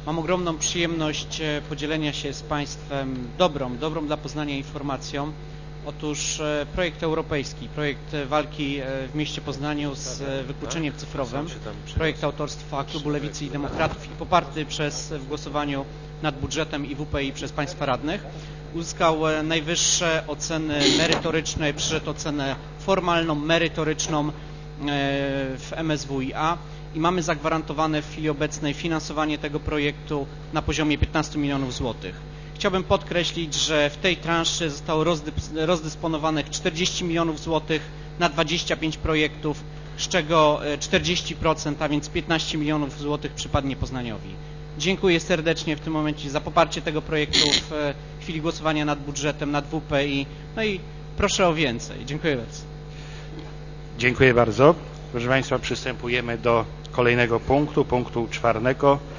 Mam ogromną przyjemność podzielenia się z Państwem dobrą dla Poznania informacją. Otóż projekt europejski, projekt walki w mieście Poznaniu z wykluczeniem cyfrowym, projekt autorstwa Klubu Lewicy i Demokratów i poparty w głosowaniu nad budżetem IWPI przez Państwa radnych, uzyskał najwyższe oceny merytoryczne, przyszedł ocenę formalną, merytoryczną w MSWiA i mamy zagwarantowane w chwili obecnej finansowanie tego projektu na poziomie 15 milionów złotych. Chciałbym podkreślić, że w tej transzy zostało rozdysponowanych 40 milionów złotych na 25 projektów, z czego 40%, a więc 15 milionów złotych przypadnie Poznaniowi. Dziękuję serdecznie w tym momencie za poparcie tego projektu w chwili głosowania nad budżetem, nad WPI. No i proszę o więcej. Dziękuję bardzo. Dziękuję bardzo. Proszę Państwa, przystępujemy do kolejnego punktu 4.